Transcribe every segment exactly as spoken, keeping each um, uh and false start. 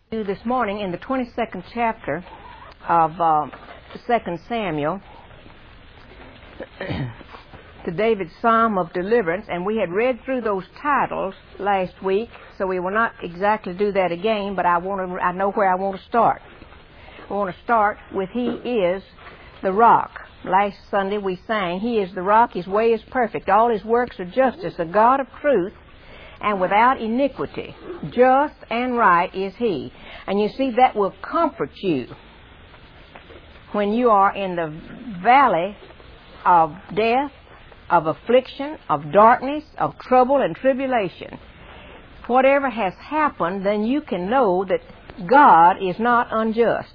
This morning in the twenty-second chapter of uh, Second Samuel to David's Psalm of Deliverance, and we had read through those titles last week, so we will not exactly do that again, but I want to, I know where I want to start. I want to start with He is the Rock. Last Sunday we sang, He is the Rock, His way is perfect, all His works are justice, a God of truth, and without iniquity. Just and right is He. And you see, that will comfort you when you are in the valley of death, of affliction, of darkness, of trouble and tribulation. Whatever has happened, then you can know that God is not unjust.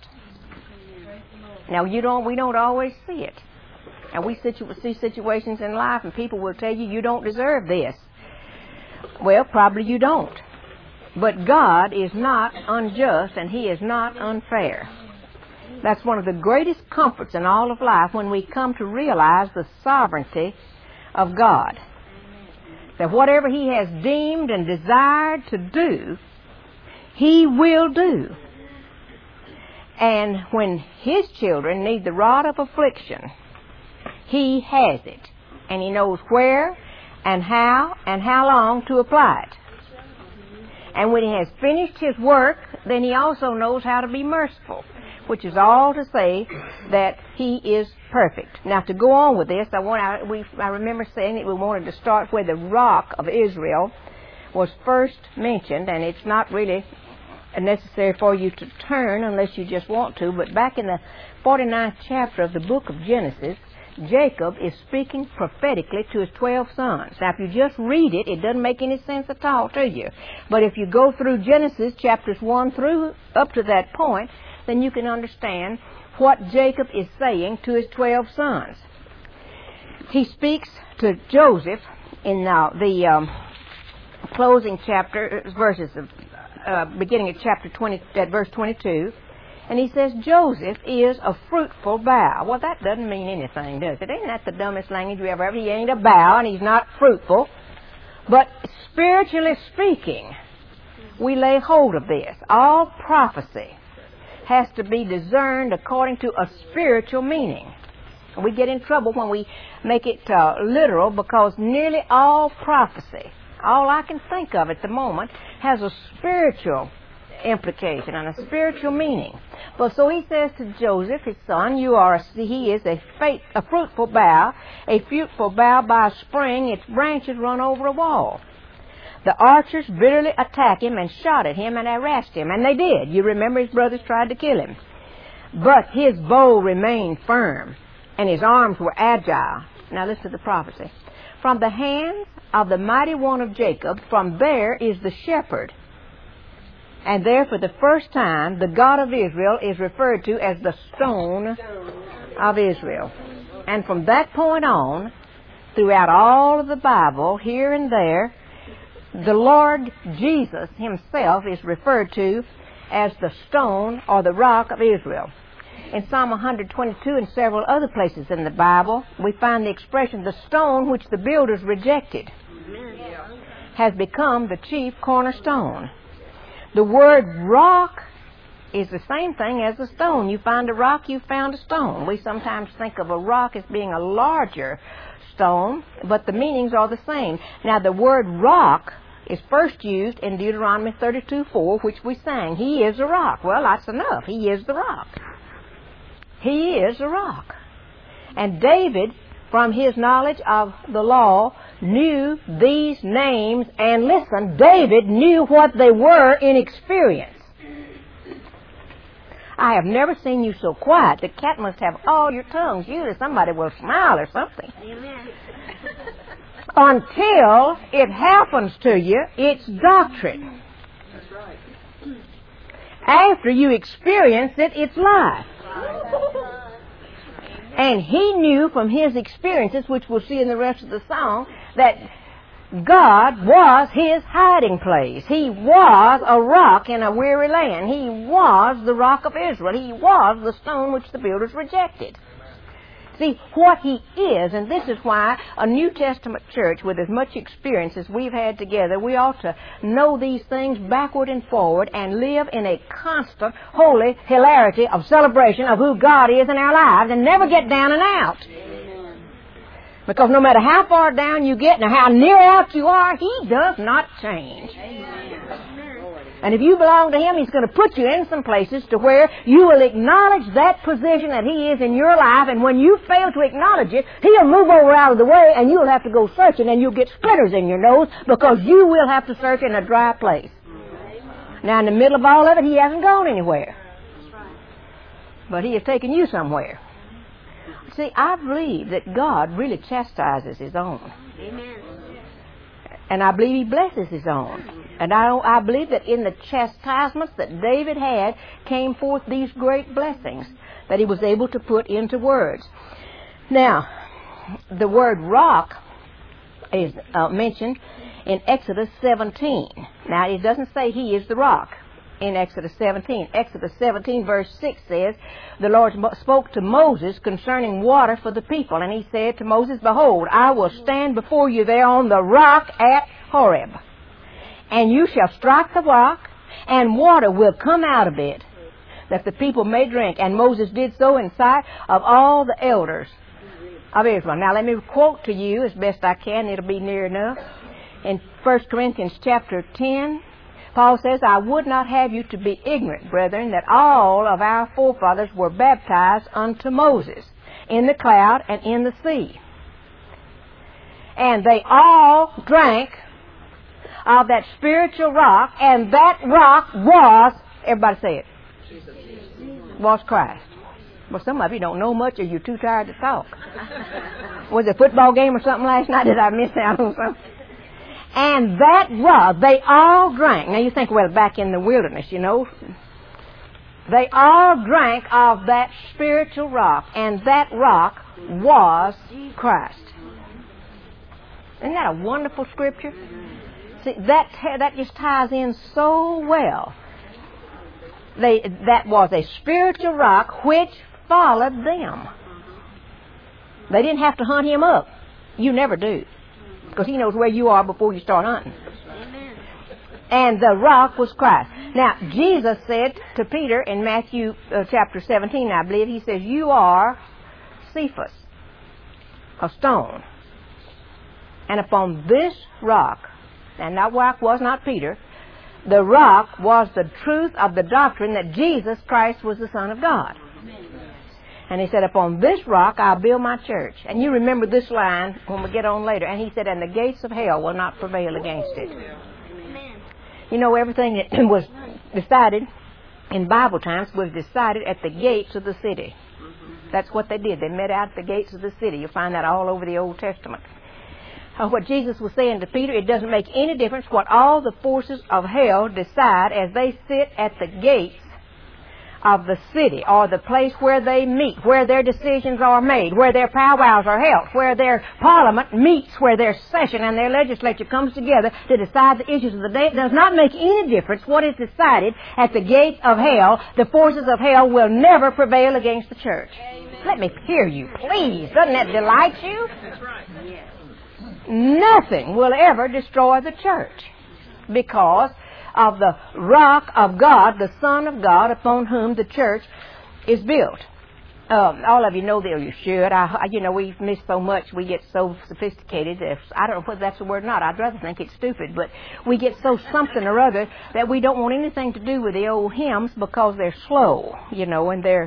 Now, you don't, we don't always see it. And we situ- see situations in life and people will tell you, you don't deserve this. Well, probably you don't. But God is not unjust and He is not unfair. That's one of the greatest comforts in all of life when we come to realize the sovereignty of God. That whatever He has deemed and desired to do, He will do. And when His children need the rod of affliction, He has it. And He knows where and how and how long to apply it. And when He has finished His work, then He also knows how to be merciful, which is all to say that He is perfect. Now, to go on with this, I want I, we, I remember saying that we wanted to start where the rock of Israel was first mentioned, and it's not really necessary for you to turn unless you just want to, but back in the forty-ninth chapter of the book of Genesis, Jacob is speaking prophetically to his twelve sons. Now, if you just read it, it doesn't make any sense at all to you. But if you go through Genesis chapters one through up to that point, then you can understand what Jacob is saying to his twelve sons. He speaks to Joseph in uh, the um, closing chapter, verses of, uh, beginning at chapter twenty, at verse twenty-two. And he says, Joseph is a fruitful bough. Well, that doesn't mean anything, does it? Ain't that the dumbest language we ever heard? He ain't a bough, and he's not fruitful. But spiritually speaking, we lay hold of this. All prophecy has to be discerned according to a spiritual meaning. We get in trouble when we make it uh, literal, because nearly all prophecy, all I can think of at the moment, has a spiritual implication and a spiritual meaning. But so he says to Joseph, his son, you are a, he is a, fate, a fruitful bough, a fruitful bough by a spring, its branches run over a wall. The archers bitterly attacked him and shot at him and harassed him, and they did. You remember his brothers tried to kill him. But his bow remained firm, and his arms were agile. Now listen to the prophecy. From the hands of the mighty one of Jacob, from there is the shepherd. And there, for the first time, the God of Israel is referred to as the stone of Israel. And from that point on, throughout all of the Bible, here and there, the Lord Jesus Himself is referred to as the stone or the rock of Israel. In Psalm one twenty-two and several other places in the Bible, we find the expression, the stone which the builders rejected has become the chief cornerstone. The word rock is the same thing as a stone. You find a rock, you found a stone. We sometimes think of a rock as being a larger stone, but the meanings are the same. Now, the word rock is first used in Deuteronomy thirty-two four, which we sang. He is a rock. Well, that's enough. He is the rock. He is a rock. And David, from his knowledge of the law, knew these names, and listen, David knew what they were in experience. I have never seen you so quiet. The cat must have all your tongues. Usually somebody will smile or something. Amen. Until it happens to you, it's doctrine. That's right. After you experience it, it's life. And he knew from his experiences, which we'll see in the rest of the song, that God was his hiding place. He was a rock in a weary land. He was the rock of Israel. He was the stone which the builders rejected. See, what He is, and this is why a New Testament church with as much experience as we've had together, we ought to know these things backward and forward and live in a constant, holy hilarity of celebration of who God is in our lives and never get down and out. Because no matter how far down you get and how near out you are, He does not change. And if you belong to Him, He's going to put you in some places to where you will acknowledge that position that He is in your life. And when you fail to acknowledge it, He'll move over out of the way and you'll have to go searching and you'll get splinters in your nose because you will have to search in a dry place. Now, in the middle of all of it, He hasn't gone anywhere. But He has taken you somewhere. See, I believe that God really chastises His own. Amen. And I believe He blesses His own. And I, I believe that in the chastisements that David had came forth these great blessings that he was able to put into words. Now, the word rock is uh, mentioned in Exodus seventeen. Now, it doesn't say He is the rock in Exodus seventeen. Exodus seventeen verse six says, the Lord spoke to Moses concerning water for the people. And He said to Moses, behold, I will stand before you there on the rock at Horeb. And you shall strike the rock, and water will come out of it, that the people may drink. And Moses did so in sight of all the elders of Israel. Now let me quote to you as best I can. It'll be near enough. In First Corinthians chapter ten, Paul says, I would not have you to be ignorant, brethren, that all of our forefathers were baptized unto Moses in the cloud and in the sea. And they all drank of that spiritual rock, and that rock was, everybody say it, was Christ. Well, some of you don't know much or you're too tired to talk. Was it a football game or something last night? Did I miss out on something? And that rock, they all drank. Now you think, well, back in the wilderness, you know, they all drank of that spiritual rock, and that rock was Christ. Isn't that a wonderful scripture? See, that that just ties in so well. They that was a spiritual rock which followed them. They didn't have to hunt Him up. You never do, because He knows where you are before you start hunting. Amen. And the rock was Christ. Now, Jesus said to Peter in Matthew uh, chapter seventeen, I believe, He says, you are Cephas, a stone. And upon this rock, and that rock was not Peter, the rock was the truth of the doctrine that Jesus Christ was the Son of God. And He said, upon this rock I'll build my church. And you remember this line when we get on later. And He said, and the gates of hell will not prevail against it. Amen. You know, everything that was decided in Bible times was decided at the gates of the city. That's what they did. They met out at the gates of the city. You'll find that all over the Old Testament. Uh, what Jesus was saying to Peter, it doesn't make any difference what all the forces of hell decide as they sit at the gates of the city, or the place where they meet, where their decisions are made, where their powwows are held, where their parliament meets, where their session and their legislature comes together to decide the issues of the day. It does not make any difference what is decided at the gates of hell. The forces of hell will never prevail against the church. Amen. Let me hear you, please. Doesn't that delight you? That's right. Yes. Nothing will ever destroy the church because of the rock of God, the Son of God, upon whom the church is built. Um, all of you know that, or you should. I, you know, we've missed so much. We get so sophisticated. If, I don't know whether that's the word or not. I'd rather think it's stupid. But we get so something or other that we don't want anything to do with the old hymns because they're slow, you know, and they're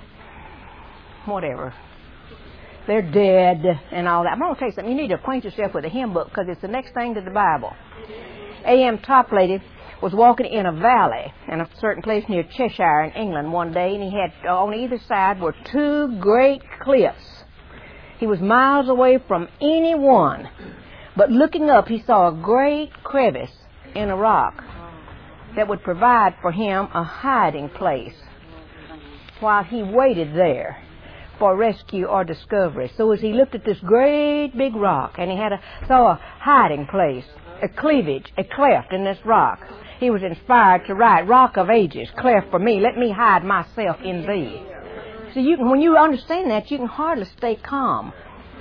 whatever. They're dead and all that. I'm going to tell you something. You need to acquaint yourself with the hymn book because it's the next thing to the Bible. A M Toplady was walking in a valley in a certain place near Cheshire in England one day, and he had on either side were two great cliffs. He was miles away from any one, but looking up he saw a great crevice in a rock that would provide for him a hiding place while he waited there for rescue or discovery. So as he looked at this great big rock, and he had a, saw a hiding place, a cleavage, a cleft in this rock, he was inspired to write, Rock of Ages, cleft for me, let me hide myself in thee. So you can, when you understand that, you can hardly stay calm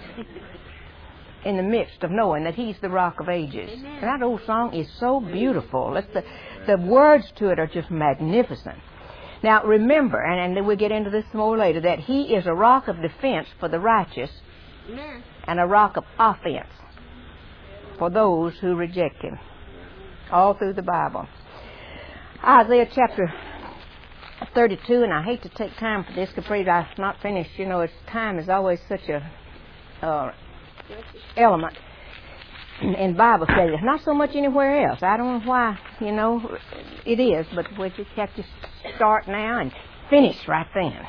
in the midst of knowing that He's the Rock of Ages. And that old song is so beautiful. It's the, the words to it are just magnificent. Now remember, and, and then we'll get into this more later, that He is a rock of defense for the righteous Amen. and a rock of offense for those who reject Him. All through the Bible. Isaiah chapter thirty-two, and I hate to take time for this because I've not finished. You know, it's, time is always such a uh, element in Bible study. Not so much anywhere else. I don't know why, you know, it is, but we just have to start now and finish right then.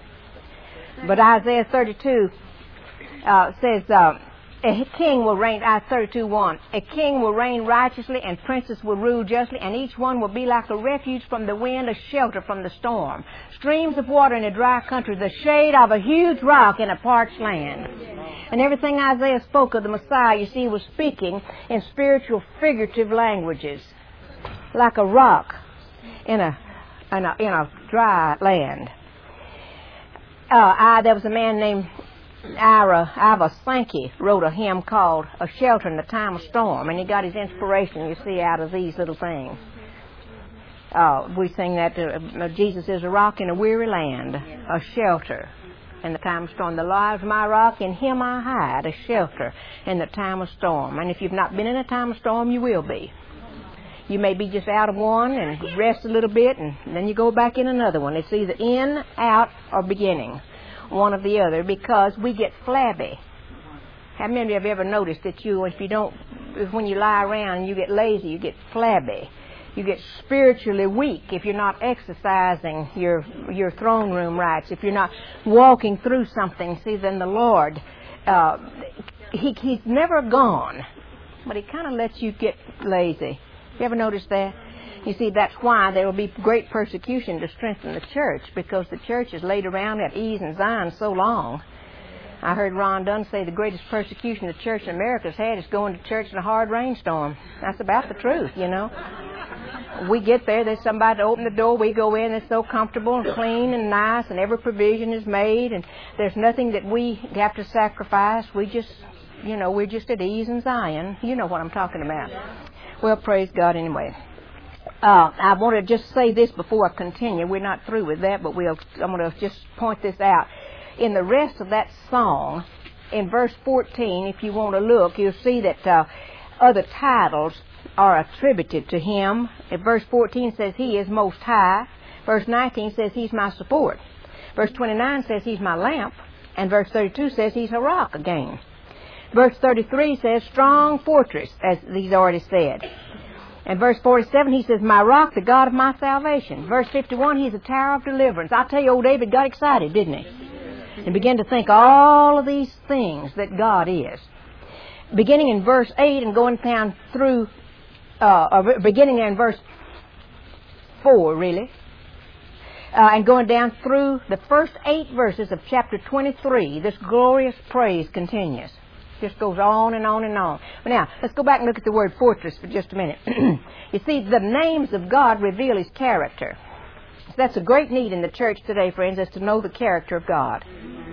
But Isaiah thirty-two uh, says, uh, a king will reign, Isaiah thirty-two one, a king will reign righteously and princes will rule justly, and each one will be like a refuge from the wind, a shelter from the storm. Streams of water in a dry country, the shade of a huge rock in a parched land. And everything Isaiah spoke of the Messiah, you see, was speaking in spiritual, figurative languages. Like a rock in a, in a, in a dry land. Uh, I, there was a man named Ira, Ivor Sankey wrote a hymn called A Shelter in the Time of Storm, and he got his inspiration, you see, out of these little things. Uh, we sing that uh, Jesus is a rock in a weary land, a shelter in the time of storm. The Lord is my rock, in Him I hide, a shelter in the time of storm. And if you've not been in a time of storm, you will be. You may be just out of one and rest a little bit, and then you go back in another one. It's either in, out, or beginning. One or the other, because we get flabby. How many of you have ever noticed that you, if you don't, if when you lie around and you get lazy, you get flabby. You get spiritually weak if you're not exercising your your throne room rights. If you're not walking through something, see, then the Lord, uh, he, He's never gone, but He kind of lets you get lazy. You ever noticed that? You see, that's why there will be great persecution to strengthen the church, because the church has laid around at ease and Zion so long. I heard Ron Dunn say the greatest persecution the church in America has had is going to church in a hard rainstorm. That's about the truth, you know. We get there, there's somebody to open the door, we go in, it's so comfortable and clean and nice, and every provision is made, and there's nothing that we have to sacrifice. We just, you know, we're just at ease in Zion. You know what I'm talking about. Well, praise God anyway. Uh, I want to just say this before I continue. We're not through with that, but we'll, I'm going to just point this out. In the rest of that song, in verse fourteen, if you want to look, you'll see that uh, other titles are attributed to Him. In verse fourteen says He is Most High. Verse nineteen says He's my support. Verse twenty-nine says He's my lamp. And verse thirty-two says He's a rock again. Verse thirty-three says strong fortress, as He's already said. And verse forty-seven, He says, my rock, the God of my salvation. Verse fifty-one, He's a tower of deliverance. I tell you, old David got excited, didn't he? And began to think all of these things that God is. Beginning in verse eight and going down through, uh, or beginning in verse four, really, uh, and going down through the first eight verses of chapter twenty-three, this glorious praise continues. Just goes on and on and on. But now, let's go back and look at the word fortress for just a minute. You see, the names of God reveal His character. So that's a great need in the church today, friends, is to know the character of God.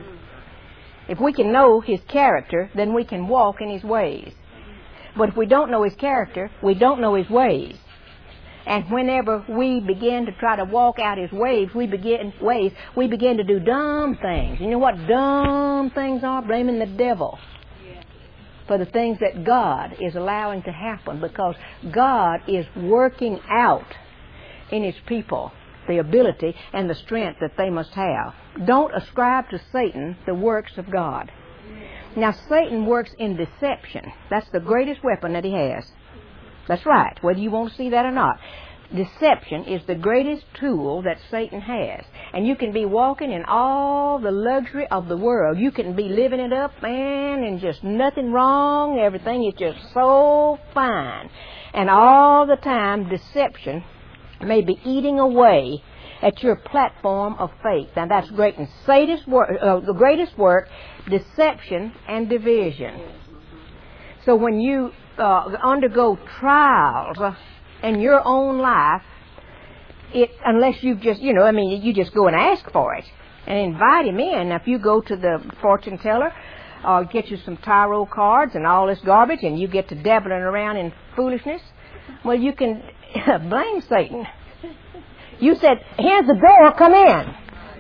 If we can know His character, then we can walk in His ways. But if we don't know His character, we don't know His ways. And whenever we begin to try to walk out His ways, we begin ways, we begin to do dumb things. You know what dumb things are? Blaming the devil for the things that God is allowing to happen, because God is working out in His people the ability and the strength that they must have. Don't ascribe to Satan the works of God. Now, Satan works in deception. That's the greatest weapon that he has. That's right, whether you want to see that or not. Deception is the greatest tool that Satan has. And you can be walking in all the luxury of the world. You can be living it up, man, and just nothing wrong. Everything is just so fine. And all the time, deception may be eating away at your platform of faith. Now, that's great. And Satan's work, uh, the greatest work, deception and division. So when you uh, undergo trials uh, in your own life, it unless you just, you know, I mean, you just go and ask for it. and invite him in. Now, if you go to the fortune teller or get you some tarot cards and all this garbage and you get to dabbling around in foolishness, well, you can blame Satan. You said, here's the door, come in.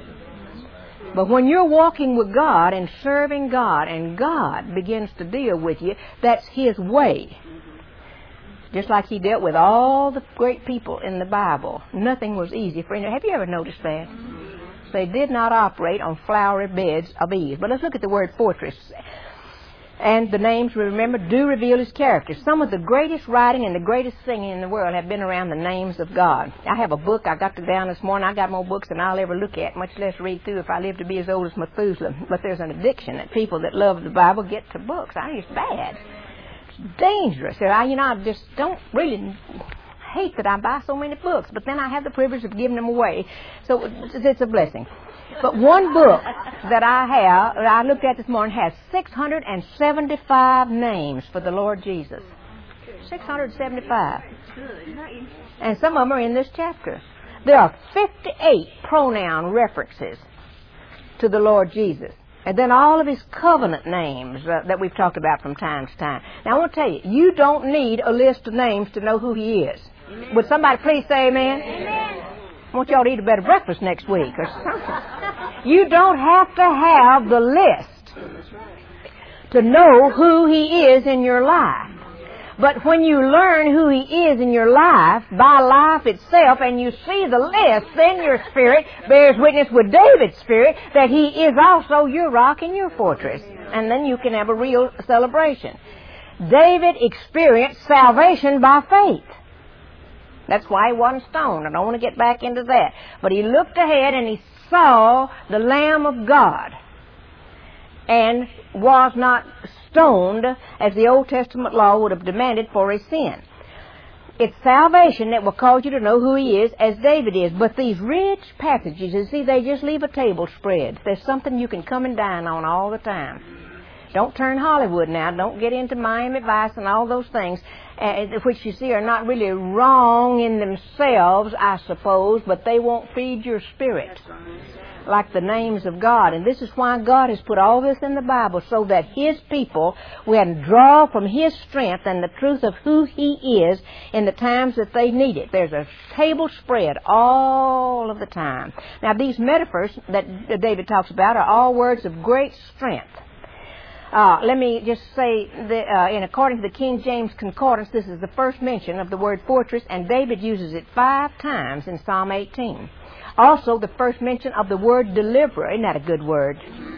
But when you're walking with God and serving God and God begins to deal with you, that's His way. Just like He dealt with all the great people in the Bible. Nothing was easy for anyone. Have you ever noticed that? They did not operate on flowery beds of ease. But let's look at the word fortress. And the names, remember, do reveal His character. Some of the greatest writing and the greatest singing in the world have been around the names of God. I have a book I got down this morning. I got more books than I'll ever look at, much less read through if I live to be as old as Methuselah. But there's an addiction that people that love the Bible get to books. I think it's bad. It's dangerous. I, you know, I just don't really hate that I buy so many books, but then I have the privilege of giving them away. So it's a blessing. But one book that I have, that I looked at this morning, has six hundred seventy-five names for the Lord Jesus. six hundred seventy-five. And some of them are in this chapter. There are fifty-eight pronoun references to the Lord Jesus. And then all of His covenant names uh, that we've talked about from time to time. Now I want to tell you, you don't need a list of names to know who He is. Amen. Would somebody please say amen? Amen. I want y'all to eat a better breakfast next week or something. You don't have to have the list to know who He is in your life. But when you learn who He is in your life by life itself and you see the list, then your spirit bears witness with David's spirit that He is also your rock and your fortress. And then you can have a real celebration. David experienced salvation by faith. That's why he wasn't stoned. I don't want to get back into that. But he looked ahead and he saw the Lamb of God and was not stoned as the Old Testament law would have demanded for his sin. It's salvation that will cause you to know who He is as David is. But these rich passages, you see, they just leave a table spread. There's something you can come and dine on all the time. Don't turn Hollywood now. Don't get into Miami Vice and all those things, uh, which you see are not really wrong in themselves, I suppose, but they won't feed your spirit like the names of God. And this is why God has put all this in the Bible, so that His people will draw from His strength and the truth of who He is in the times that they need it. There's a table spread all of the time. Now, these metaphors that David talks about are all words of great strength. Uh, let me just say that uh, in according to the King James Concordance, this is the first mention of the word fortress, and David uses it five times in Psalm eighteen. Also, the first mention of the word deliverer. Isn't that a good word?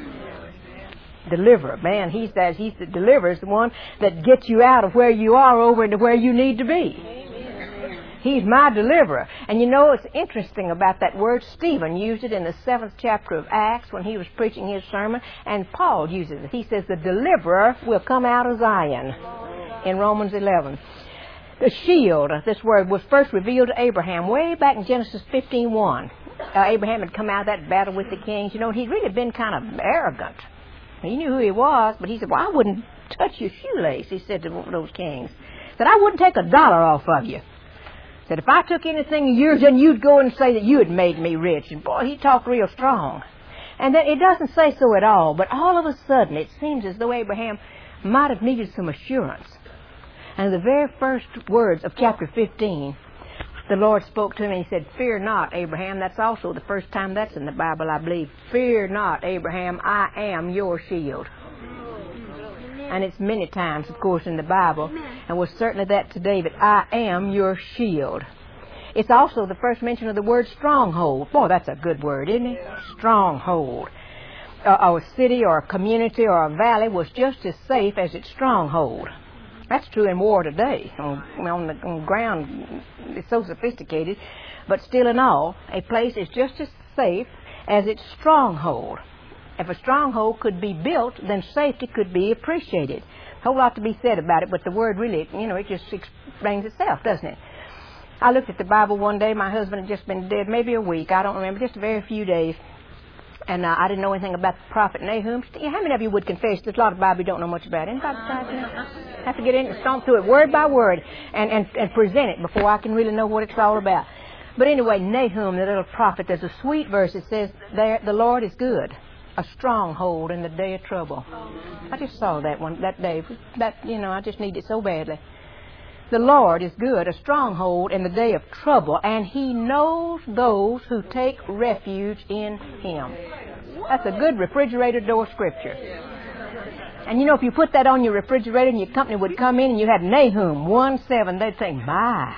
Deliverer. Man, he's that. He's the deliverer is the one that gets you out of where you are over into where you need to be. He's my deliverer. And you know, it's interesting about that word. Stephen used it in the seventh chapter of Acts when he was preaching his sermon, and Paul uses it. He says the deliverer will come out of Zion in Romans eleven. The shield, this word, was first revealed to Abraham way back in Genesis fifteen one. Uh, Abraham had come out of that battle with the kings. You know, he'd really been kind of arrogant. He knew who he was, but he said, well, I wouldn't touch your shoelace, he said to those kings. He said, I wouldn't take a dollar off of you. He said, if I took anything of yours, then you'd go and say that you had made me rich. And boy, he talked real strong. And that it doesn't say so at all, but all of a sudden it seems as though Abraham might have needed some assurance. And the very first words of chapter fifteen, the Lord spoke to me and He said, fear not, Abraham. That's also the first time that's in the Bible, I believe. Fear not, Abraham, I am your shield. And it's many times, of course, in the Bible, and was certainly that to David. I am your shield. It's also the first mention of the word stronghold. Boy, that's a good word, isn't it? Stronghold. Uh, a city or a community or a valley was just as safe as its stronghold. That's true in war today. On, on the on ground, it's so sophisticated, but still in all, a place is just as safe as its stronghold. If a stronghold could be built, then safety could be appreciated. A whole lot to be said about it, but the word really, you know, it just explains itself, doesn't it? I looked at the Bible one day. My husband had just been dead maybe a week. I don't remember, just a very few days. And uh, I didn't know anything about the prophet Nahum. How many of you would confess there's a lot of Bible you don't know much about? Anybody besides me? I have to get in and stomp through it word by word and, and, and present it before I can really know what it's all about. But anyway, Nahum, the little prophet, there's a sweet verse. It says, there, the Lord is good, a stronghold in the day of trouble. I just saw that one that day. That, you know, I just need it so badly. The Lord is good, a stronghold in the day of trouble, and He knows those who take refuge in Him. That's a good refrigerator door scripture. And you know, if you put that on your refrigerator and your company would come in and you had Nahum one seven, they'd think, my.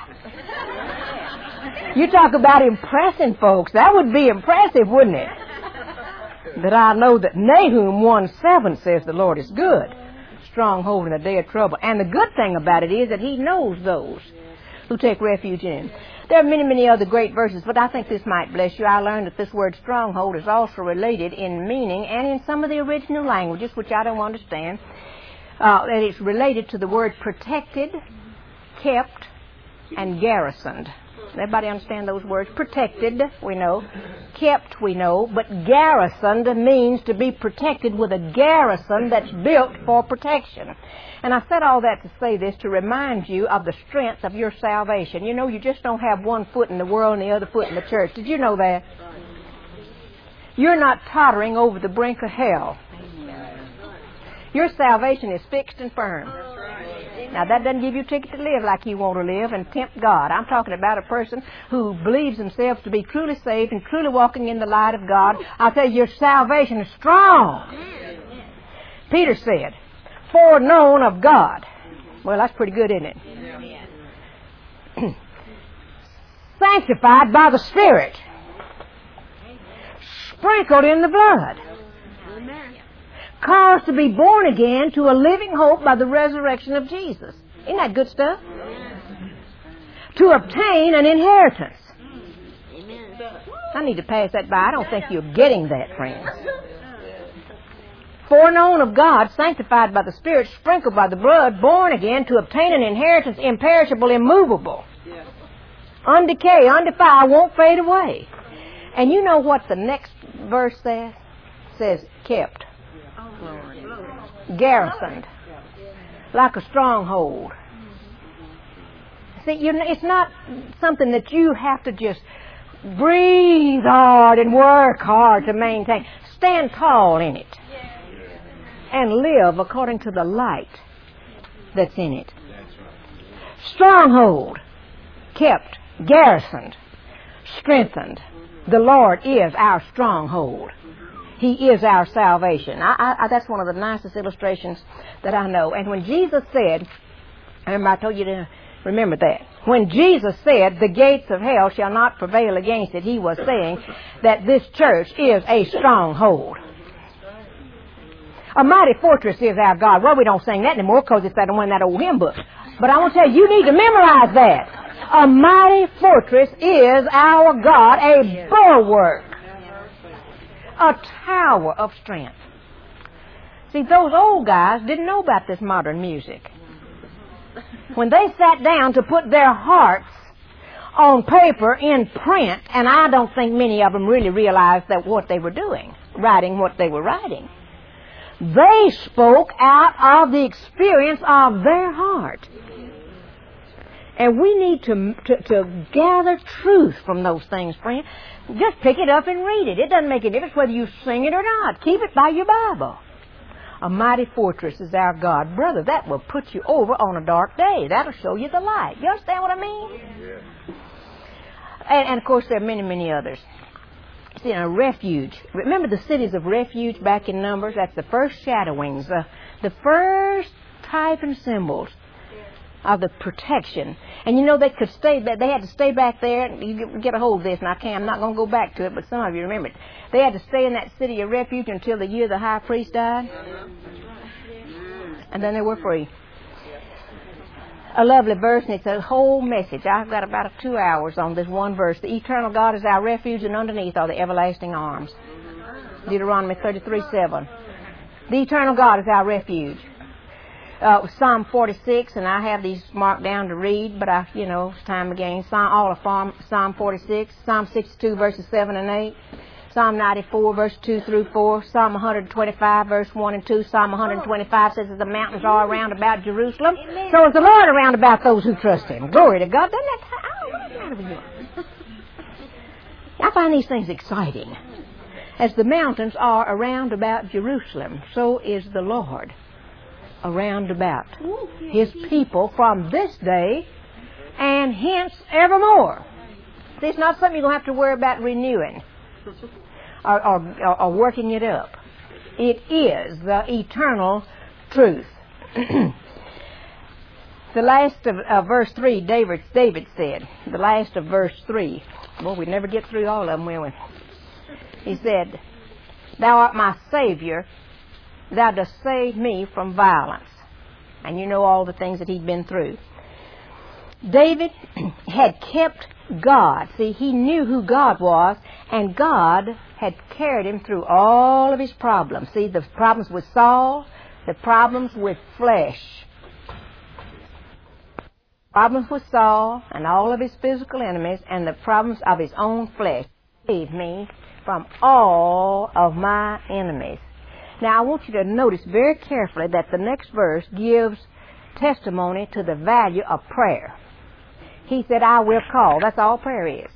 You talk about impressing folks. That would be impressive, wouldn't it? That I know that Nahum one seven says the Lord is good, stronghold in the day of trouble. And the good thing about it is that He knows those who take refuge in Him. There are many, many other great verses, but I think this might bless you. I learned that this word stronghold is also related in meaning and in some of the original languages, which I don't understand, uh, that it's related to the word protected, kept, and garrisoned. Everybody understand those words? Protected, we know. Kept, we know. But garrisoned means to be protected with a garrison that's built for protection. And I said all that to say this, to remind you of the strength of your salvation. You know, you just don't have one foot in the world and the other foot in the church. Did you know that? You're not tottering over the brink of hell. Your salvation is fixed and firm. Now, that doesn't give you a ticket to live like you want to live and tempt God. I'm talking about a person who believes himself to be truly saved and truly walking in the light of God. I'll tell you, your salvation is strong. Peter said, foreknown of God. Well, that's pretty good, isn't it? Sanctified by the Spirit. Sprinkled in the blood. Caused to be born again to a living hope by the resurrection of Jesus. Isn't that good stuff? To obtain an inheritance. I need to pass that by. I don't think you're getting that, friends. Foreknown of God, sanctified by the Spirit, sprinkled by the blood, born again to obtain an inheritance imperishable, immovable, undecay, undefiled, won't fade away. And you know what the next verse says? It says, kept. Garrisoned, like a stronghold. See, you know, it's not something that you have to just breathe hard and work hard to maintain. Stand tall in it and live according to the light that's in it. Stronghold, kept, garrisoned, strengthened. The Lord is our stronghold. He is our salvation. I, I, that's one of the nicest illustrations that I know. And when Jesus said, remember I told you to remember that. When Jesus said, the gates of hell shall not prevail against it, He was saying that this church is a stronghold. A mighty fortress is our God. Well, we don't sing that anymore because it's that one in that old hymn book. But I want to tell you, you need to memorize that. A mighty fortress is our God, a bulwark. A tower of strength. See, those old guys didn't know about this modern music. When they sat down to put their hearts on paper in print, and I don't think many of them really realized that what they were doing, writing what they were writing, they spoke out of the experience of their heart. And we need to, to, to gather truth from those things, friend. Just pick it up and read it. It doesn't make a difference whether you sing it or not. Keep it by your Bible. A mighty fortress is our God. Brother, that will put you over on a dark day. That'll show you the light. You understand what I mean? Yeah. And, and, of course, there are many, many others. See, a refuge. Remember the cities of refuge back in Numbers? That's the first shadowings, uh, the first type and symbols of the protection. And you know, they could stay, they had to stay back there. You get a hold of this, and I can't, I'm not going to go back to it, but some of you remember it. They had to stay in that city of refuge until the year the high priest died. And then they were free. A lovely verse, and it's a whole message. I've got about two hours on this one verse. The eternal God is our refuge, and underneath are the everlasting arms. Deuteronomy thirty-three seven. The eternal God is our refuge. Uh, Psalm forty-six, and I have these marked down to read, but I, you know, it's time again. Psalm, all of Psalm, Psalm forty-six, Psalm sixty-two, verses seven and eight, Psalm ninety-four, verse two through four, Psalm one twenty-five, verse one and two, Psalm one twenty-five says that the mountains are around about Jerusalem, so is the Lord around about those who trust Him. Glory to God. Doesn't that, oh, what's the matter with you? I find these things exciting. As the mountains are around about Jerusalem, so is the Lord around about His people from this day and hence evermore. See, it's not something you're going to have to worry about renewing or, or, or working it up. It is the eternal truth. The last of uh, verse three, David, David said, the last of verse three, well, we'd never get through all of them, will we? He said, Thou art my Savior, Thou dost save me from violence. And you know all the things that he'd been through. David had kept God. See, he knew who God was, and God had carried him through all of his problems. See, the problems with Saul, the problems with flesh. Problems with Saul and all of his physical enemies, and the problems of his own flesh. Save me from all of my enemies. Now, I want you to notice very carefully that the next verse gives testimony to the value of prayer. He said, I will call. That's all prayer is.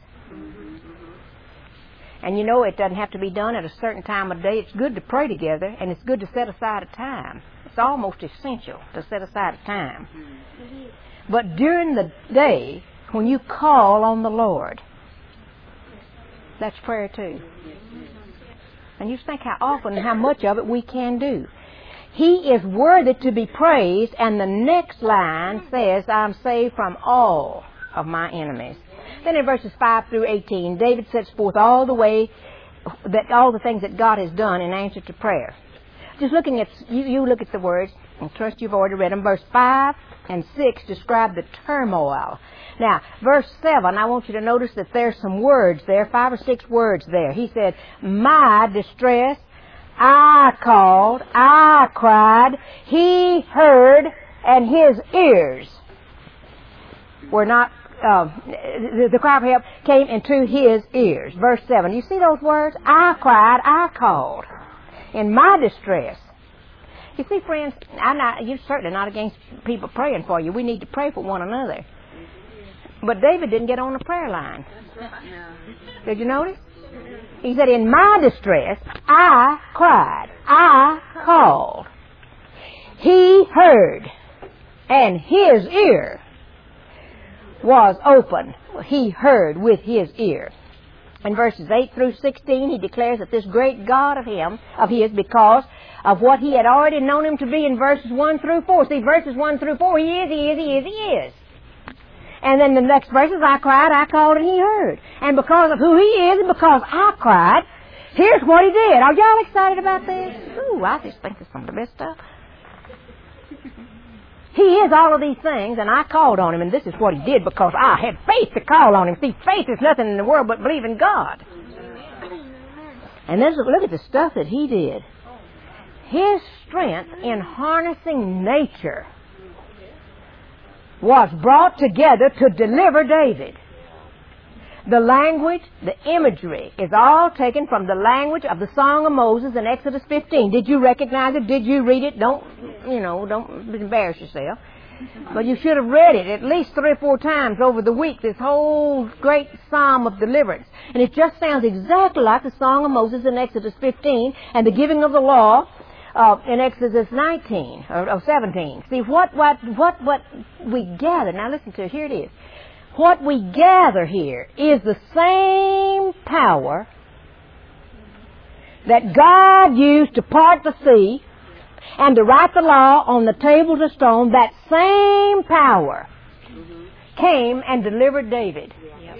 And you know, it doesn't have to be done at a certain time of day. It's good to pray together, and it's good to set aside a time. It's almost essential to set aside a time. But during the day, when you call on the Lord, that's prayer too. And you think how often and how much of it we can do. He is worthy to be praised, and the next line says, I'm saved from all of my enemies. Then in verses five through eighteen, David sets forth all the way, that all the things that God has done in answer to prayer. Just looking at, you, you look at the words, and trust you've already read them. Verse five and six describe the turmoil. Now, verse seven, I want you to notice that there's some words there, five or six words there. He said, my distress, I called, I cried, he heard, and his ears were not, uh, the, the cry for help came into his ears. Verse seven, you see those words? I cried, I called, in my distress. You see, friends, I'm not, you're certainly not against people praying for you. We need to pray for one another. But David didn't get on the prayer line. Did you notice? He said, in my distress, I cried, I called. He heard, and his ear was open. He heard with his ear. In verses eight through sixteen, he declares that this great God of him, of his, because of what he had already known him to be in verses one through four. See, verses one through four, he is, he is, he is, he is. And then the next verses, I cried, I called, and he heard. And because of who he is, and because I cried, here's what he did. Are y'all excited about this? Ooh, I just think it's some of the best stuff. He is all of these things, and I called on him, and this is what he did because I had faith to call on him. See, faith is nothing in the world but believing God. And then look at the stuff that he did. His strength in harnessing nature was brought together to deliver David. The language, the imagery is all taken from the language of the Song of Moses in Exodus fifteen. Did you recognize it? Did you read it? Don't, you know, don't embarrass yourself. But you should have read it at least three or four times over the week, this whole great psalm of deliverance. And it just sounds exactly like the Song of Moses in Exodus fifteen and the giving of the law uh, in Exodus nineteen or, or seventeen. See, what, what, what, what we gather, now listen to it, here it is. What we gather here is the same power that God used to part the sea and to write the law on the tables of stone. That same power came and delivered David.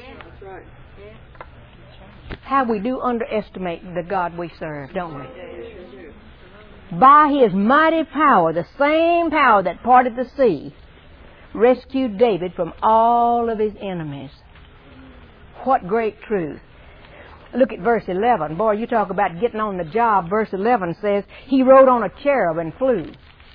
How we do underestimate the God we serve, don't we? By His mighty power, the same power that parted the sea, rescued David from all of his enemies. What great truth. Look at verse eleven. Boy, you talk about getting on the job. Verse eleven says, he rode on a cherub and flew.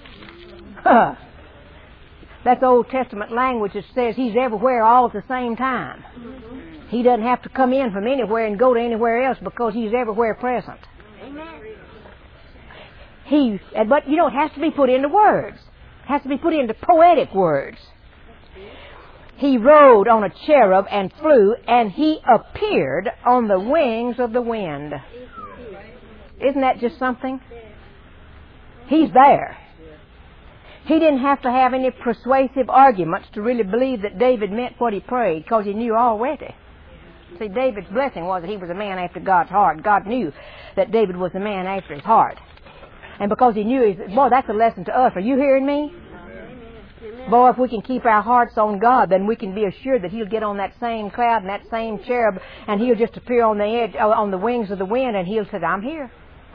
That's Old Testament language that says he's everywhere all at the same time. He doesn't have to come in from anywhere and go to anywhere else because he's everywhere present. Amen. He, but you know, it has to be put into words. It has to be put into poetic words. He rode on a cherub and flew, and he appeared on the wings of the wind. Isn't that just something? He's there. He didn't have to have any persuasive arguments to really believe that David meant what he prayed, because he knew already. See, David's blessing was that he was a man after God's heart. God knew that David was a man after his heart. And because he knew, he, boy, that's a lesson to us. Are you hearing me? Boy, if we can keep our hearts on God, then we can be assured that He'll get on that same cloud and that same cherub, and He'll just appear on the edge, on the wings of the wind, and He'll say, I'm here.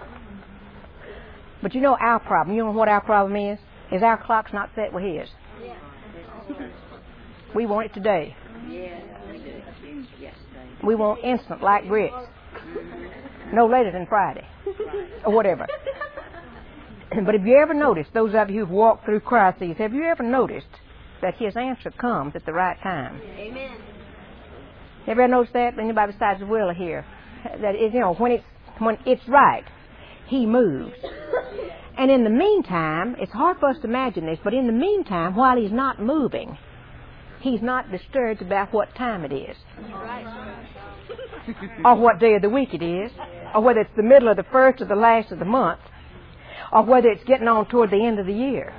But you know our problem. You know what our problem is? Is our clock's not set with His. We want it today. We want instant like grits. No later than Friday. Or whatever. But have you ever noticed, those of you who've walked through crises, have you ever noticed that His answer comes at the right time? Amen. Have you ever noticed that? Anybody besides Willa here? That is, you know, when it's when it's right, He moves. And in the meantime, it's hard for us to imagine this, but in the meantime, while He's not moving, He's not disturbed about what time it is. Or what day of the week it is, or whether it's the middle of the first or the last of the month, or whether it's getting on toward the end of the year.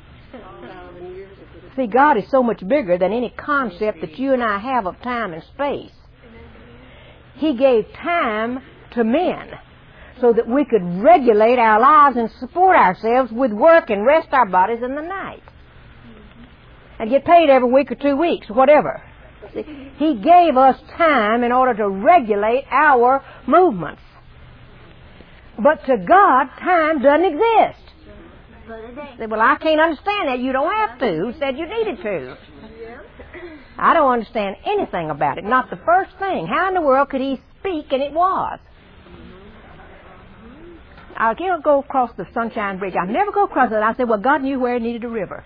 See, God is so much bigger than any concept that you and I have of time and space. He gave time to men so that we could regulate our lives and support ourselves with work and rest our bodies in the night. And get paid every week or two weeks, whatever. See, He gave us time in order to regulate our movements. But to God, time doesn't exist. Say, well, I can't understand that. You don't have to. Who said you needed to? I don't understand anything about it. Not the first thing. How in the world could He speak and it was? I can't go across the Sunshine Bridge. I never go across it. I said, well, God knew where it needed a river.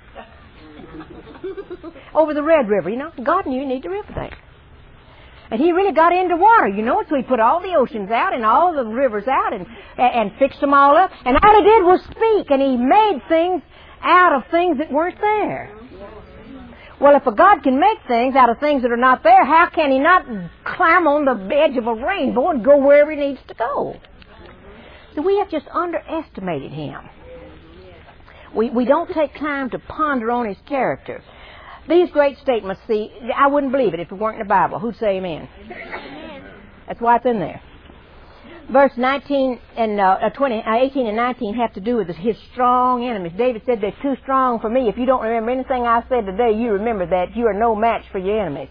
Over the Red River, you know. God knew He needed a river there. And He really got into water, you know, so He put all the oceans out and all the rivers out and, and fixed them all up. And all He did was speak, and He made things out of things that weren't there. Well, if a God can make things out of things that are not there, how can He not climb on the edge of a rainbow and go wherever He needs to go? So we have just underestimated Him. We, we don't take time to ponder on His character. These great statements, see, I wouldn't believe it if it weren't in the Bible. Who'd say amen? Amen. That's why it's in there. Verse nineteen and uh, twenty, uh, eighteen and nineteen have to do with His strong enemies. David said, they're too strong for me. If you don't remember anything I said today, you remember that. You are no match for your enemies.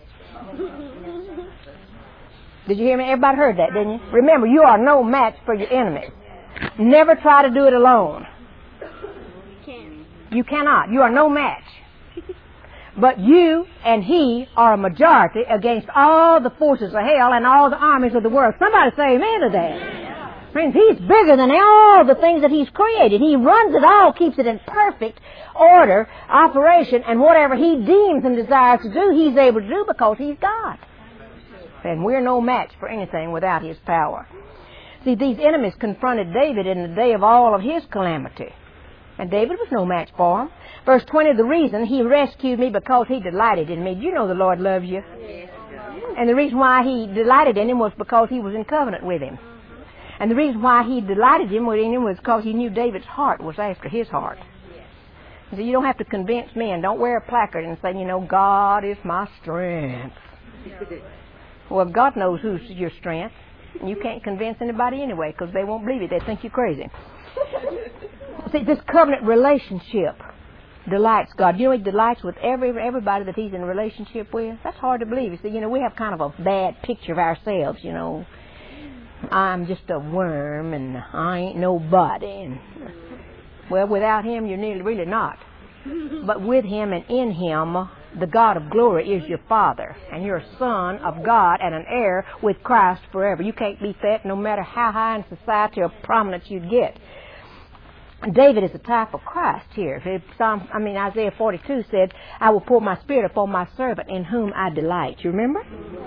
Did you hear me? Everybody heard that, didn't you? Remember, you are no match for your enemies. Never try to do it alone. You cannot. You are no match. But you and He are a majority against all the forces of hell and all the armies of the world. Somebody say amen to that. Friends, He's bigger than all the things that He's created. He runs it all, keeps it in perfect order, operation, and whatever He deems and desires to do, He's able to do because He's God. And we're no match for anything without His power. See, these enemies confronted David in the day of all of his calamity. And David was no match for him. Verse twenty, the reason He rescued me because He delighted in me. Do you know the Lord loves you? Yes. And the reason why He delighted in him was because He was in covenant with him. And the reason why He delighted in him was because He knew David's heart was after His heart. So you don't have to convince men. Don't wear a placard and say, you know, God is my strength. Well, God knows who's your strength. You can't convince anybody anyway because they won't believe it. They think you're crazy. See, this covenant relationship delights God. You know He delights with every everybody that He's in a relationship with? That's hard to believe. You see, you know, we have kind of a bad picture of ourselves, you know. I'm just a worm and I ain't nobody. And, well, without Him, you're nearly really not. But with Him and in Him, the God of glory is your Father. And you're a son of God and an heir with Christ forever. You can't beat that no matter how high in society or prominence you get. David is a type of Christ here. Psalm, I mean, Isaiah forty-two said, I will pour my spirit upon my servant in whom I delight. You remember?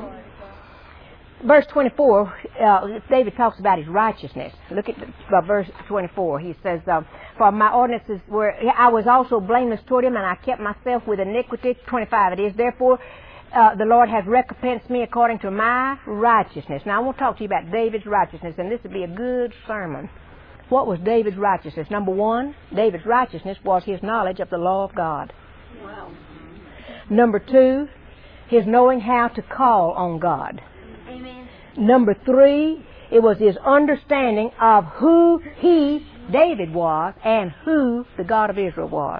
Verse twenty-four, uh, David talks about his righteousness. Look at uh, verse twenty-four. He says, uh, for my ordinances were, I was also blameless toward him, and I kept myself with iniquity. twenty-five it is. Therefore, uh, the Lord has recompensed me according to my righteousness. Now, I want to talk to you about David's righteousness, and this would be a good sermon. What was David's righteousness? Number one, David's righteousness was his knowledge of the law of God. Wow. Number two, his knowing how to call on God. Amen. Number three, it was his understanding of who he, David, was and who the God of Israel was.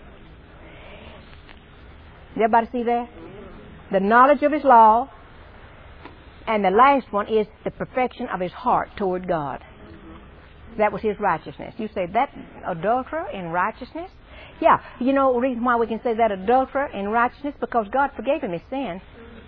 Did everybody see that? The knowledge of his law, and the last one is the perfection of his heart toward God. That was his righteousness. You say, that adulterer in righteousness? Yeah, you know the reason why we can say that adulterer in righteousness? Because God forgave him his sin.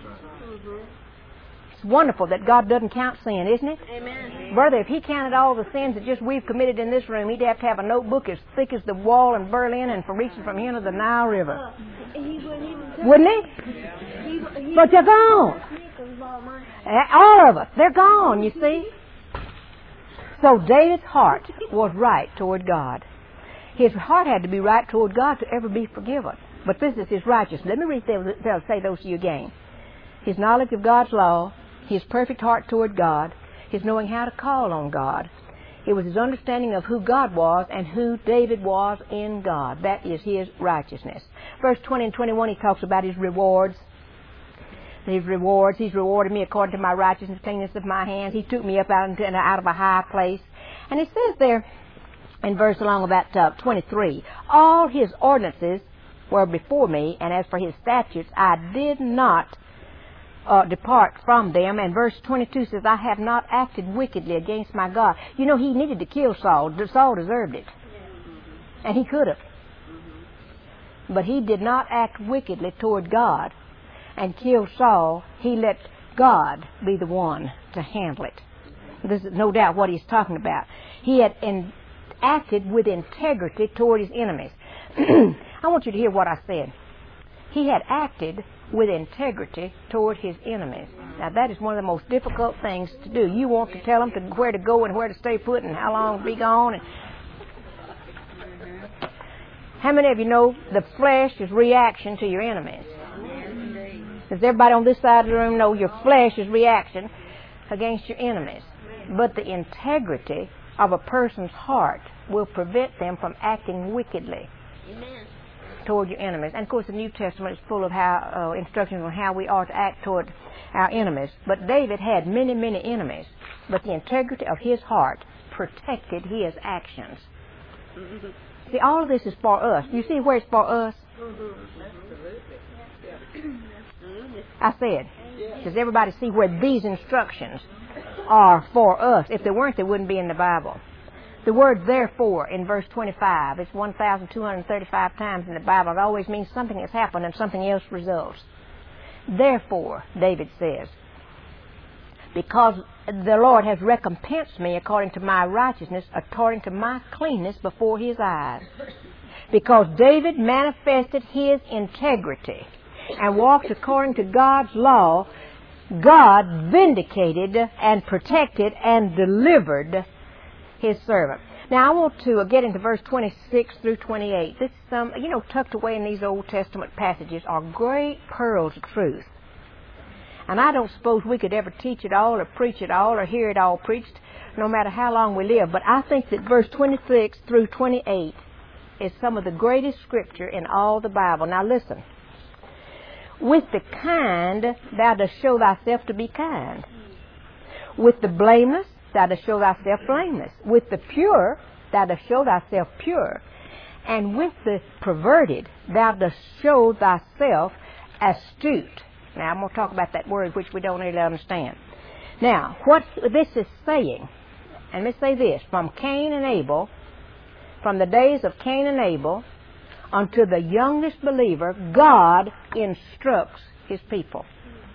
It's wonderful that God doesn't count sin, isn't it? Amen. Brother, if he counted all the sins that just we've committed in this room, he'd have to have a notebook as thick as the wall in Berlin and from reaching from here to the Nile River. He wouldn't even Wouldn't he? He, he But they're gone. All of us. They're gone, you see. So David's heart was right toward God. His heart had to be right toward God to ever be forgiven. But this is his righteousness. Let me read those, say those to you again. His knowledge of God's law, his perfect heart toward God, his knowing how to call on God. It was his understanding of who God was and who David was in God. That is his righteousness. Verse twenty and twenty-one, he talks about his rewards. His rewards. He's rewarded me according to my righteousness, cleanness of my hands. He took me up out, into, out of a high place. And it says there in verse along about uh, twenty-three, all his ordinances were before me, and as for his statutes, I did not uh, depart from them. And verse twenty-two says, I have not acted wickedly against my God. You know, he needed to kill Saul. Saul deserved it. And he could have. But he did not act wickedly toward God and kill Saul. He let God be the one to handle it. This is no doubt what he's talking about. He had in, acted with integrity toward his enemies. I want you to hear what I said. He had acted with integrity toward his enemies. Now that is one of the most difficult things to do. You want to tell them to where to go and where to stay put and how long to be gone. And how many of you know the flesh is reaction to your enemies? Does everybody on this side of the room know your flesh is reaction against your enemies? But the integrity of a person's heart will prevent them from acting wickedly. Amen. Toward your enemies. And of course the New Testament is full of how uh, instructions on how we are to act toward our enemies. But David had many, many enemies. But the integrity of his heart protected his actions. Mm-hmm. See, all of this is for us. You see where it's for us? Mm-hmm. I said, does everybody see where these instructions are for us? If they weren't, they wouldn't be in the Bible. The word therefore in verse twenty-five, it's one thousand two hundred thirty-five times in the Bible. It always means something has happened and something else results. Therefore, David says, because the Lord has recompensed me according to my righteousness, according to my cleanness before his eyes. Because David manifested his integrity and walked according to God's law, God vindicated and protected and delivered his servant. Now I want to get into verse twenty-six through twenty-eight. This is some, you know, tucked away in these Old Testament passages are great pearls of truth. And I don't suppose we could ever teach it all or preach it all or hear it all preached, no matter how long we live. But I think that verse twenty-six through twenty-eight is some of the greatest scripture in all the Bible. Now listen. With the kind thou dost show thyself to be kind. With the blameless thou dost show thyself blameless. With the pure thou dost show thyself pure. And with the perverted thou dost show thyself astute. Now I'm going to talk about that word which we don't really understand. Now, what this is saying, and let's say this, from Cain and Abel, from the days of Cain and Abel, unto the youngest believer, God instructs his people.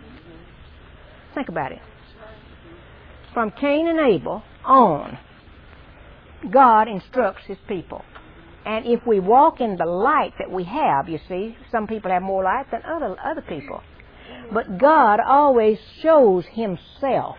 Think about it. From Cain and Abel on, God instructs his people. And if we walk in the light that we have, you see, some people have more light than other, other people. But God always shows himself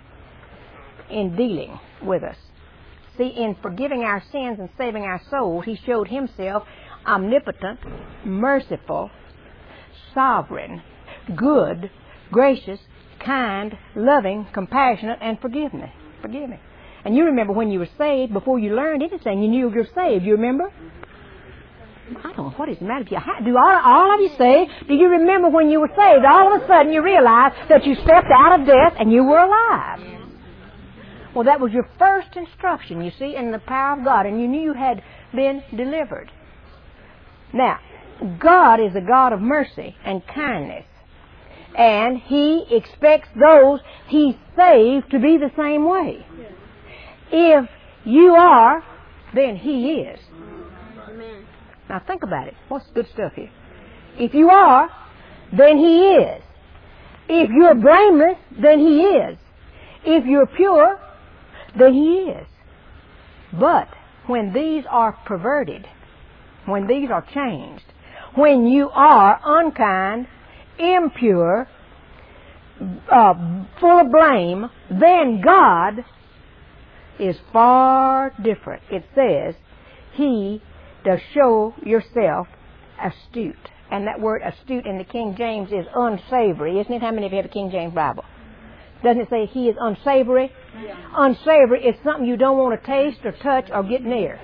in dealing with us. See, in forgiving our sins and saving our souls, he showed himself omnipotent, merciful, sovereign, good, gracious, kind, loving, compassionate, and forgiving. Forgiving. And you remember when you were saved, before you learned anything, you knew you were saved. You remember? I don't know what is the matter with you. How, do all, all of you say, do you remember when you were saved? All of a sudden you realized that you stepped out of death and you were alive. Well, that was your first instruction, you see, in the power of God, and you knew you had been delivered. Now, God is a God of mercy and kindness, and He expects those He saved to be the same way. If you are, then He is. Amen. Now think about it. What's the good stuff here? If you are, then He is. If you're blameless, then He is. If you're pure, then He is. But when these are perverted, when these are changed, when you are unkind, impure, uh, full of blame, then God is far different. It says, He does show yourself astute. And that word astute in the King James is unsavory, isn't it? How many of you have a King James Bible? Doesn't it say He is unsavory? Yeah. Unsavory is something you don't want to taste or touch or get near.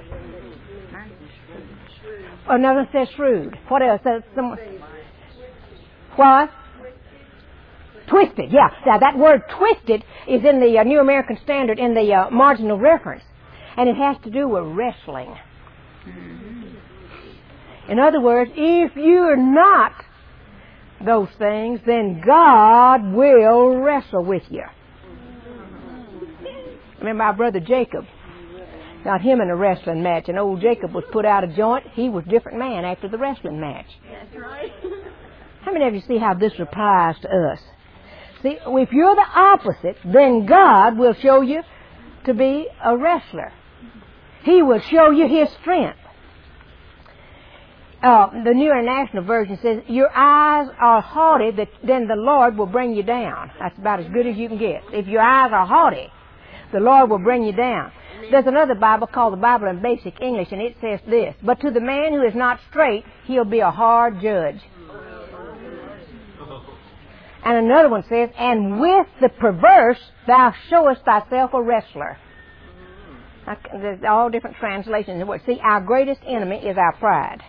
Another says shrewd. What else? Says some, what? Twisted, yeah. Now that word twisted is in the uh, New American Standard in the uh, marginal reference. And it has to do with wrestling. In other words, if you're not those things, then God will wrestle with you. Remember our brother Jacob? Got him in a wrestling match, and old Jacob was put out of joint. He was a different man after the wrestling match. That's right. How many of you see how this applies to us? See, if you're the opposite, then God will show you to be a wrestler. He will show you His strength. Uh, the New International Version says, your eyes are haughty, that then the Lord will bring you down. That's about as good as you can get. If your eyes are haughty, the Lord will bring you down. There's another Bible called the Bible in Basic English, and it says this, but to the man who is not straight, he'll be a hard judge. And another one says, and with the perverse thou showest thyself a wrestler. There's all different translations. See, our greatest enemy is our pride.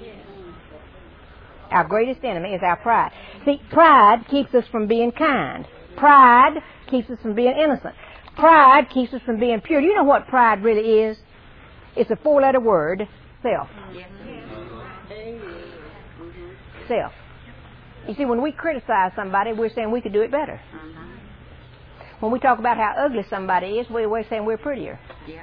Our greatest enemy is our pride. See, pride keeps us from being kind. Pride keeps us from being innocent. Pride keeps us from being pure. Do you know what pride really is? It's a four-letter word, self. Self. You see, when we criticize somebody, we're saying we could do it better. When we talk about how ugly somebody is, we're saying we're prettier.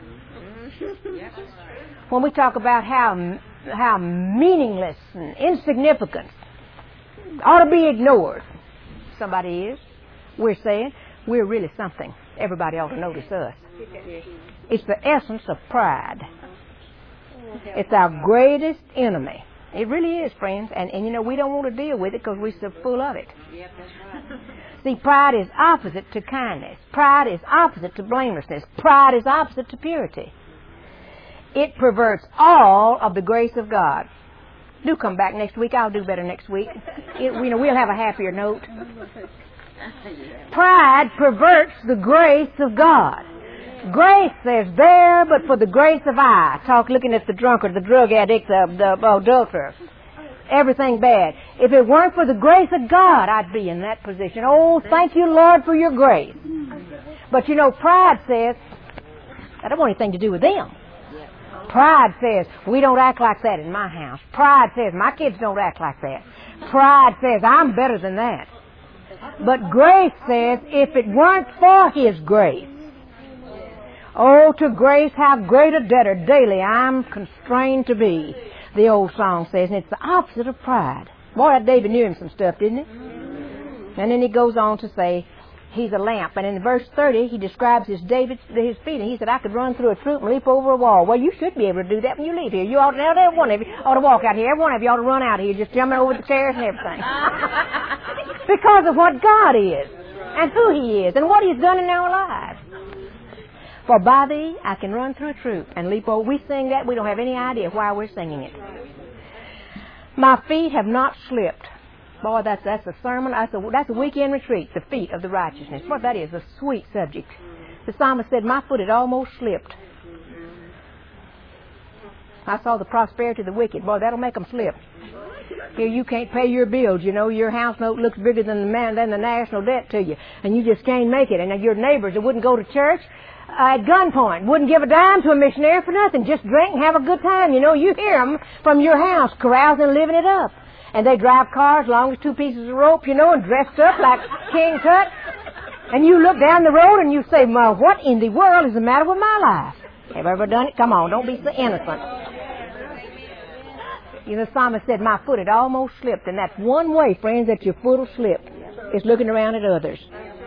When we talk about how how meaningless and insignificant, ought to be ignored somebody is, we're saying we're really something. Everybody ought to notice us. It's the essence of pride. It's our greatest enemy. It really is, friends. And, and you know, we don't want to deal with it because we're so full of it. See, pride is opposite to kindness. Pride is opposite to blamelessness. Pride is opposite to purity. It perverts all of the grace of God. Do come back next week. I'll do better next week. It, you know, we'll have a happier note. Pride perverts the grace of God. Grace says there, but for the grace of I. Talk looking at the drunkard, the drug addict, the, the adulterer. Everything bad. If it weren't for the grace of God, I'd be in that position. Oh, thank you, Lord, for your grace. But you know, pride says, I don't want anything to do with them. Pride says, we don't act like that in my house. Pride says, my kids don't act like that. Pride says, I'm better than that. But grace says, if it weren't for His grace, oh, to grace how great a debtor daily I'm constrained to be, the old song says, and it's the opposite of pride. Boy, that David knew him some stuff, didn't he? And then he goes on to say, He's a lamp. And in verse thirty, he describes his David's his feet. And he said, I could run through a troop and leap over a wall. Well, you should be able to do that when you leave here. You ought to, every one of you ought to walk out here. Every one of you ought to run out here, just jumping over the chairs and everything. Because of what God is, and who He is, and what He's done in our lives. For by Thee I can run through a troop and leap over. We sing that, we don't have any idea why we're singing it. My feet have not slipped Boy, that's that's a sermon. That's a, that's a weekend retreat, the feet of the righteousness. Boy, that is a sweet subject. The psalmist said, my foot had almost slipped. I saw the prosperity of the wicked. Boy, that'll make them slip. Here, you can't pay your bills, you know. Your house note looks bigger than the man than the national debt to you, and you just can't make it. And your neighbors that wouldn't go to church uh, at gunpoint wouldn't give a dime to a missionary for nothing. Just drink and have a good time. You know, you hear them from your house carousing and living it up. And they drive cars long as two pieces of rope, you know, and dressed up like King Tut. And you look down the road and you say, well, what in the world is the matter with my life? Have I ever done it? Come on, don't be so innocent. You know, the psalmist said, my foot had almost slipped. And that's one way, friends, that your foot will slip, is looking around at others.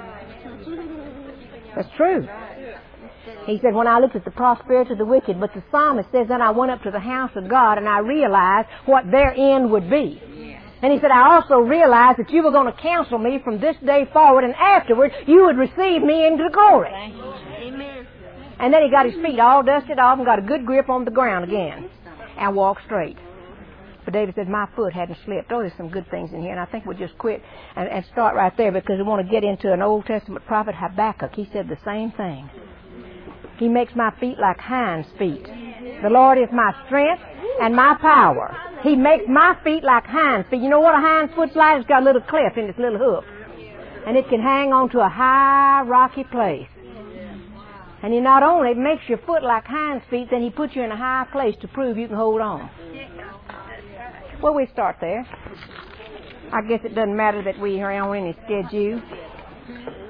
That's true. He said, when I looked at the prosperity of the wicked, but the psalmist says, then I went up to the house of God and I realized what their end would be. And he said, I also realized that you were going to counsel me from this day forward, and afterwards you would receive me into glory. Amen. And then he got his feet all dusted off and got a good grip on the ground again and walked straight. But David said, my foot hadn't slipped. Oh, there's some good things in here, and I think we'll just quit and, and start right there because we want to get into an Old Testament prophet, Habakkuk. He said the same thing. He makes my feet like hinds' feet. The Lord is my strength and my power. He makes my feet like hinds' feet. You know what a hind's foot's like? It's got a little cleft in its little hoof. And it can hang on to a high, rocky place. And he not only makes your foot like hinds' feet, then he puts you in a high place to prove you can hold on. Well, we start there. I guess it doesn't matter that we are on any schedule.